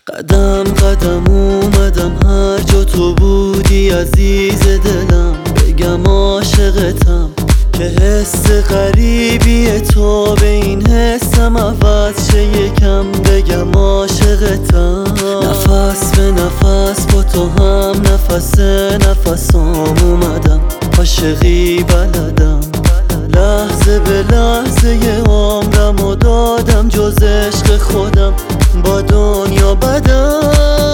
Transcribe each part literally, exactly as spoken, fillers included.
قدم قدم اومدم هر جا تو بودی عزیز دلم، بگم عاشقتم که حس غریبی تو به این حسم عوض شه یکم، بگم عاشقتم. نفس به نفس با تو هم نفس نفسام اومدم، عاشقی بلدم، لحظه به لحظه ی عمرم و دادم جز عشق خودم با دنیا بدم.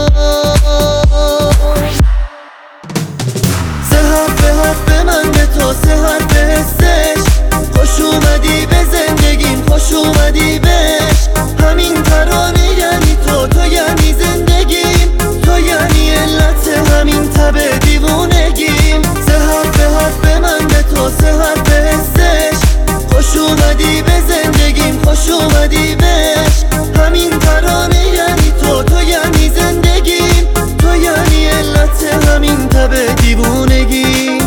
سه حرف به حرف به من به تو، سه حرف به حسش، خوش اومدی به زندگیم، خوش اومدی بهش. همین ترانه یعنی تو، تو یعنی زندگیم، تو یعنی علت همین تب دیوونگیم. سه حرف به حرف به من به تو، سه حرف به حسش، خوش اومدی به زندگیم، خوش اومدی بهش. همین ترانه یعنی تو، تو یعنی زندگیم، تو یعنی علت همین تب دیوونگیم.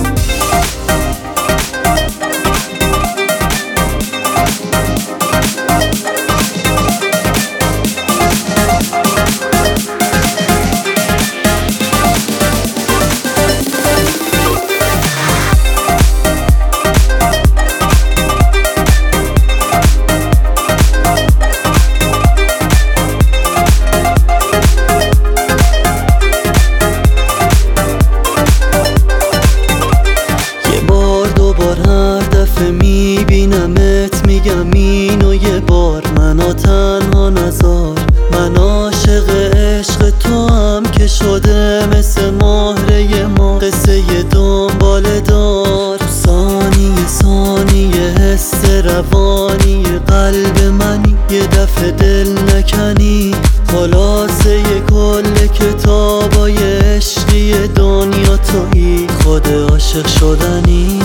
میبینمت میگم اینو یه بار، منو تنها نذار. من عاشق عشق تو هم که شده مثل مهره ما، قصه ی دنبال دار. ثانیه ثانیه حس روانی قلب منی، یه دفعه دل نکنی. خلاصه ی کل کتابای عشقی دنیا تویی، خود عاشق شدنی.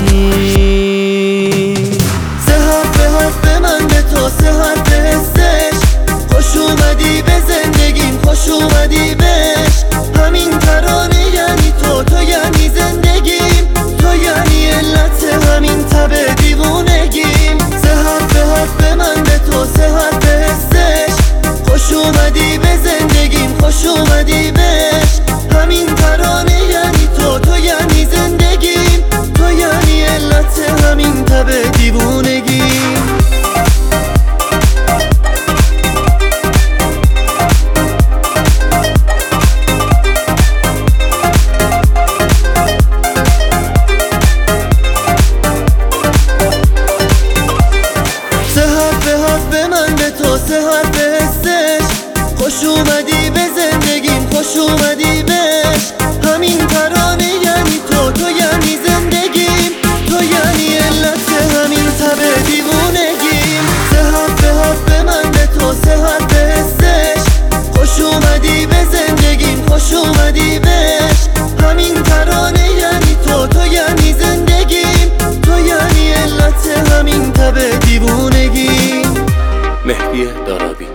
سه حرف به حسش، خوش اومدی به زندگیم، خوش اومدی بهش. همین ترانه یعنی تو، تو یعنی زندگیم، تو یعنی علت همین تب دیوونگیم. سه حرف به حرف به من به تو، سه حرف به حسش، خوش اومدی به زندگیم، خوش اومدی بهش. همین ترانه یعنی تو، تو یعنی زندگیم، تو یعنی علت همین تب دیوونگیم. سه حرف به حسش، خوش اومدی به زندگیم، خوش اومدی بهش. همین ترانه یعنی تو، تو یعنی زندگیم، تو یعنی علت همین تب دیوونگیم. سه حرف به حرف به من به تو، سه حرف به حسش، خوش اومدی به زندگیم، خوش اومدی بهش. همین ترانه یعنی تو، تو یعنی زندگیم، تو یعنی علت همین تب دیوونگیم. مهدی دارابی.